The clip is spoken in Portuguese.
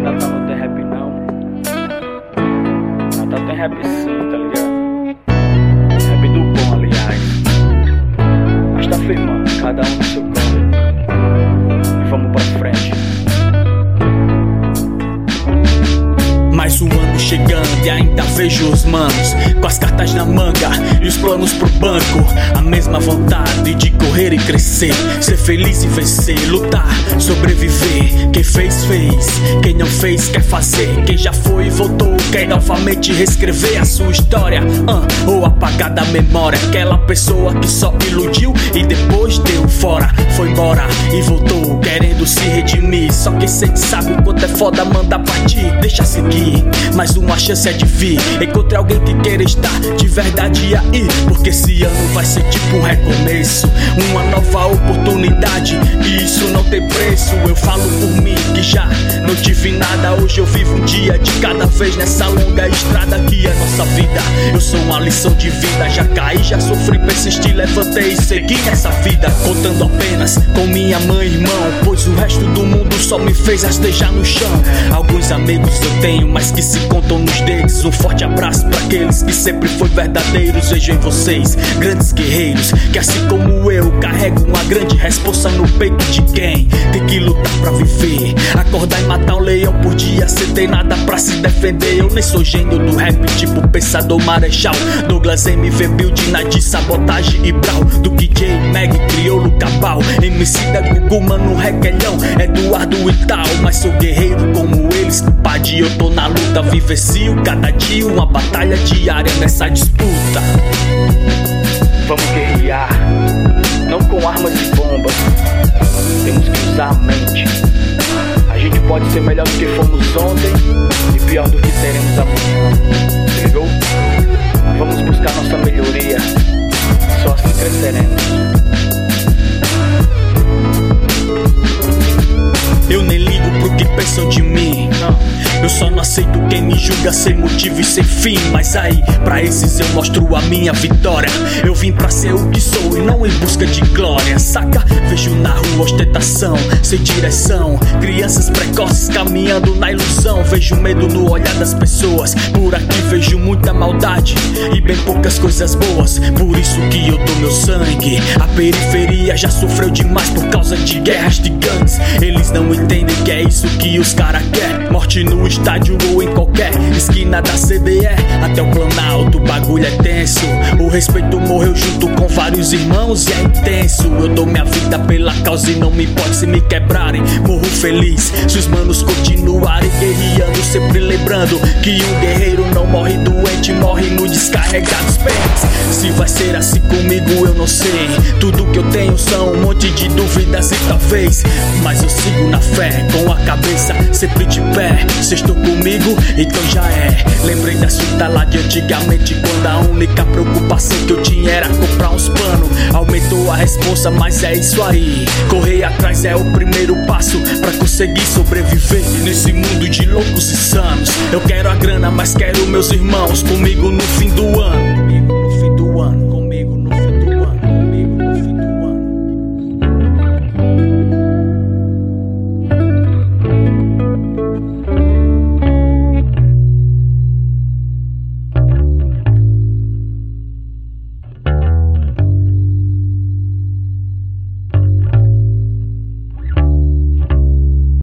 Natal não tem rap não. Natal tem rap sim, tá ligado? Rap do bom, aliás. Mas tá firmando, cada um no seu canto. E vamos pra frente. Mais um ano chegando e ainda vejo os manos com as cartas na manga e os planos pro banco. A mesma vontade de correr e crescer, ser feliz e vencer, lutar, sobreviver. Quem fez, fez. Quem não fez, quer fazer. Quem já foi e voltou, quer novamente reescrever a sua história, ou apagar da memória aquela pessoa que só iludiu e depois deu fora. Foi embora e voltou querendo se redimir. Só quem sente sabe o quanto é foda mandar partir. Deixa seguir, mais uma chance é de vir. Encontre alguém que queira estar de verdade aí, porque esse ano vai ser tipo um recomeço, uma nova oportunidade, e isso não tem preço. Eu falo por mim que já não tive nada, hoje eu vivo um dia de cada vez nessa longa estrada que é nossa vida. Eu sou uma lição de vida, já caí, já sofri, persisti, levantei e segui nessa vida, contando apenas com minha mãe e irmão, pois o resto do mundo só me fez rastejar no chão. Alguns amigos eu tenho, mas que se contam nos dedos. Um forte abraço pra aqueles que sempre foi verdadeiros. Vejo em vocês grandes guerreiros que, assim como eu, carregam uma grande responsa no peito de quem tem que lutar pra viver. Acordar e matar um leão por dia sem ter nada pra se defender. Eu nem sou gênio do rap tipo Pensador Marechal, Douglas MV, Build, Nadir, Sabotagem e Brau, do DJ, Meg, Criolo, Cabal, MC da Gugu, Mano, Requelhão, Eduardo e tal. Mas sou guerreiro como eles, compadre, eu tô na luta. Vivencio cada dia uma batalha diária nessa disputa. Vamos guerrear, não com armas e bombas. Temos que usar a mente. A gente pode ser melhor do que fomos ontem e pior do que teremos amanhã. Se ligou? Vamos buscar nossa melhoria, só assim cresceremos. Eu nem ligo pro que pensam de mim, eu só não aceito quem me julga sem motivo e sem fim. Mas aí, pra esses eu mostro a minha vitória. Eu vim pra ser o que sou e não em busca de glória, saca? Vejo na rua ostentação, sem direção, crianças precoces caminhando na ilusão. Vejo medo no olhar das pessoas, por aqui vejo muita maldade e bem poucas coisas boas. Por isso que eu dou meu sangue. A periferia já sofreu demais por causa de guerras de gangues. Eles não entendem que é isso que os cara quer. Morte no estádio ou em qualquer esquina da CDE, até o Planalto, o bagulho é tenso. O respeito morreu junto com vários irmãos e é intenso. Eu dou minha vida pela causa e não me importa se me quebrarem. Morro feliz se os manos continuarem guerreando, sempre lembrando que um guerreiro não morre doente, morre no descarregar dos pés. Se vai ser assim comigo eu não sei. Tudo que eu tenho são um monte de dúvidas e talvez, mas eu sigo na fé, com a cabeça sempre de pé. Cês estão comigo? Então já é. Lembrei da suta lá de antigamente, quando a única preocupação que eu tinha era comprar uns panos. Aumentou a responsa, mas é isso aí. Correr atrás é o primeiro passo pra conseguir sobreviver nesse mundo de loucos e sanos. Eu quero a grana, mas quero meus irmãos comigo no fim do ano.